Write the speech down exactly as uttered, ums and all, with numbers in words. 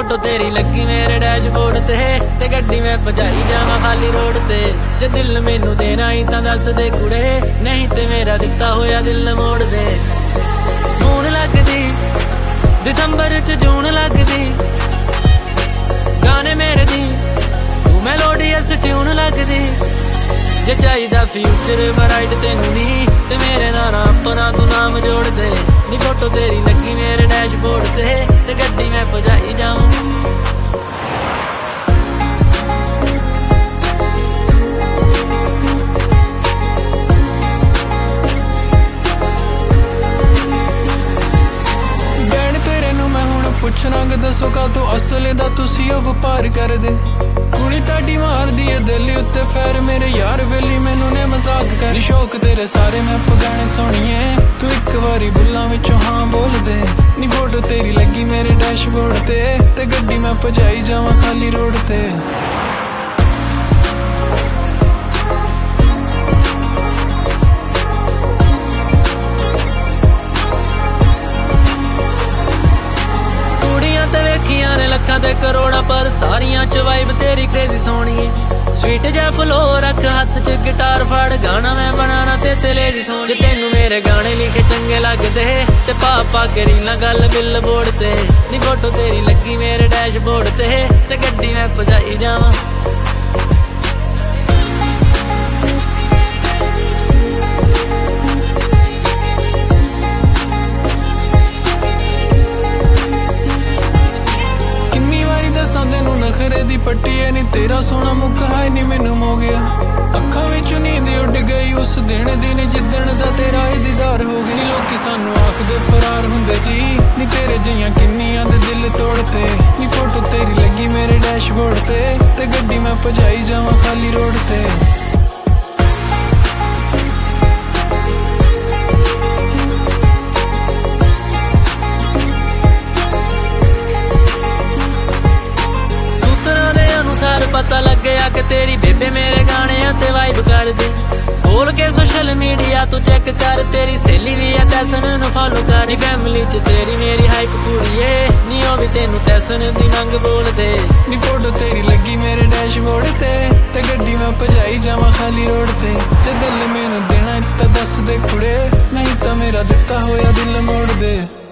Photo तेरी लगी मेरे डैशबोर्ड ते ते गड्डी मैं भजाई जावां खाली रोड ते। जे दिल मैनू देना ही तां दस दे कुड़े, नहीं ते मेरा दिता होया दिल मोड़ दे। जून लगदी दिसंबर च जून लगदी, गाने मेरे दी तू मेलोडियस ट्यून लगदी। जे चाहिदा फ्यूचर ब्राइट तेनू दी ते मेरे नाल अपना तू नाम जोड़ दे। नी फोटो तेरी लगी मेरे डैशबोर्ड ते ते गड्डी मैं भजाई जाऊं। पुछना कि दसो का तू असले दा तुसी ओ वपार कर दे। कुड़ी ताड़ी मार दी है दिल उत्ते फैर, मेरे यार वेली मैनू ने मजाक कर। शौक तेरे सारे मैं पगाने सोनिए, तू एक बारी बुल्लां विचों हाँ बोल दे। नी फोटो तेरी लगी मेरे डैशबोर्ड ते ते गड्डी मैं भजाई जावां खाली रोड ते। ने लखां ते करोड़ा पर सारियां च वाइब तेरी क्रेजी सोनी है। स्वीट जा फ्लो रख हाथ च गिटार फाड़, गाना मैं बनाना ते तेले दी सोच। तेनू मेरे गाने लिखे चंगे लगदे ते पा पा के रीलां गल बिल बोर्ड ते। नी फोटो तेरी लगी मेरे डैशबोर्ड ते ते गड्डी मैं भजाई जावां। नखरे दी पट्टी है नी तेरा सोना मुखा है नी मैनू हो गया। अखां विचों नींद उड़ गई उस दिन दिन जिद्दण दा तेरा ही दीदार हो गया। नी लोकी सानू आखदे फरार हुंदे सी, नी तेरे जियां किन्नियां दे दिल तोड़ते। नी फोटो तेरी लगी मेरे डैशबोर्ड ते ते गड्डी मैं भजाई जावां खाली रोड ते। पता लग गया कि तेरी बेबे मेरे गाने ते वाइब कर दे। खोल के सोशल मीडिया तू चेक कर, तेरी सहेली भी है तैसन नू फॉलो कर। नी फैमिली च तेरी मेरी हाइप पूरी है, नी ओ भी तेनू तैसन दी मंग बोल दे। नी फोटो तेरी लगी मेरे डैशबोर्ड ते ते गड्डी मैं भजाई जावां खाली रोड ते। जे दिल मैनू देना तां दस दे कुड़े, नहीं तां मेरा दिता होया दिल मोड़ दे।